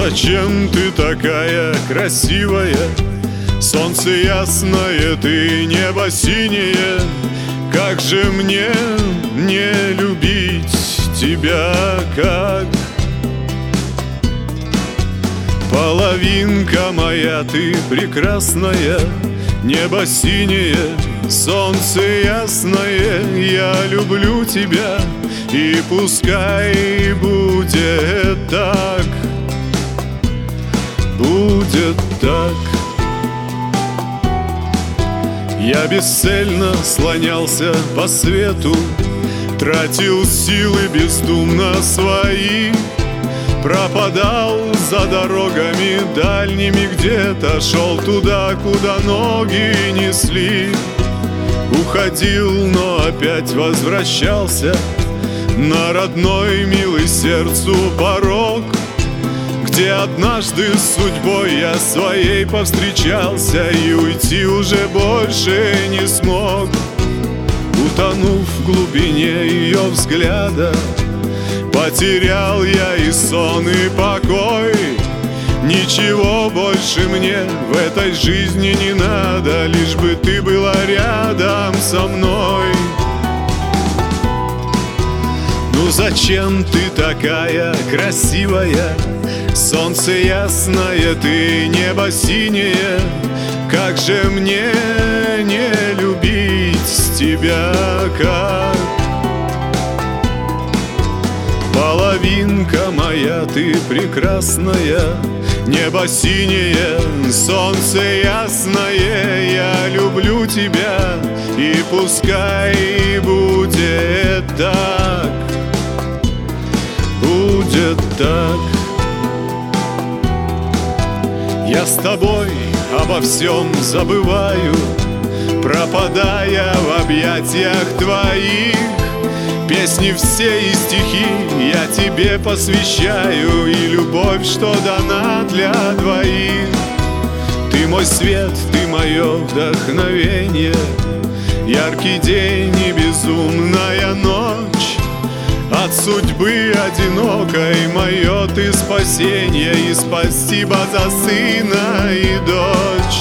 зачем ты такая красивая? Солнце ясное, ты небо синее. Как же мне не любить тебя, как? Половинка моя, ты прекрасная. Небо синее, солнце ясное. Я люблю тебя, и пускай будет так. Будет так. Я бесцельно слонялся по свету, тратил силы бездумно свои, пропадал за дорогами дальними где-то, шел туда, куда ноги несли. Уходил, но опять возвращался на родной, милый сердцу порог, где однажды с судьбой я своей повстречался и уйти уже больше не смог. Утонув в глубине ее взгляда, потерял я и сон, и покой. Ничего больше мне в этой жизни не надо, лишь бы ты была рядом со мной. Ну зачем ты такая красивая? Солнце ясное, ты небо синее. Как же мне не любить тебя, как? Половинка моя, ты прекрасная. Небо синее, солнце ясное. Я люблю тебя, и пускай будет так. Будет так. Я с тобой обо всем забываю, пропадая в объятиях твоих. Песни все и стихи я тебе посвящаю, и любовь, что дана для двоих. Ты мой свет, ты мое вдохновение, яркий день и безумная ночь. От судьбы одинокой мое ты спасение, и спасибо за сына и дочь.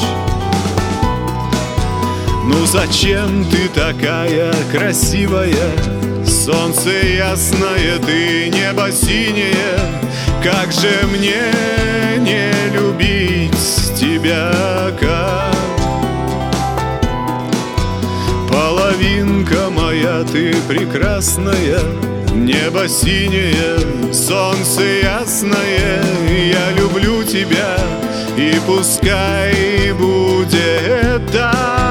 Ну зачем ты такая красивая? Солнце ясное, ты небо синее. Как же мне не любить тебя, как? Половинка моя, ты прекрасная. Небо синее, солнце ясное. Я люблю тебя, и пускай будет так.